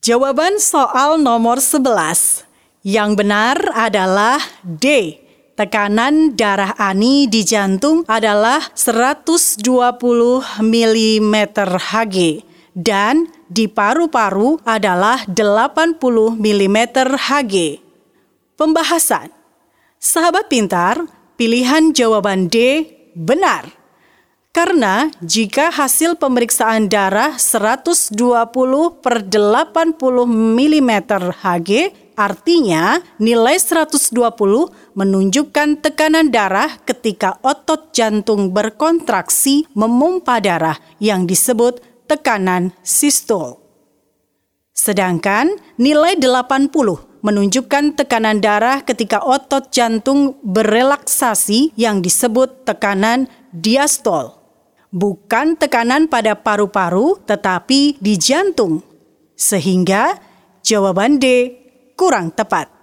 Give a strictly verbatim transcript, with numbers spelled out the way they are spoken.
Jawaban soal nomor sebelas. Yang benar adalah D. Tekanan darah Ani di jantung adalah seratus dua puluh milimeter Hg dan di paru-paru adalah delapan puluh milimeter Hg. Pembahasan. Sahabat pintar, pilihan jawaban D benar. Karena jika hasil pemeriksaan darah seratus dua puluh per delapan puluh milimeter Hg, artinya nilai seratus dua puluh menunjukkan tekanan darah ketika otot jantung berkontraksi memompa darah yang disebut tekanan sistol. Sedangkan nilai delapan puluh menunjukkan tekanan darah ketika otot jantung berelaksasi yang disebut tekanan diastol. Bukan tekanan pada paru-paru tetapi di jantung. Sehingga jawaban D kurang tepat.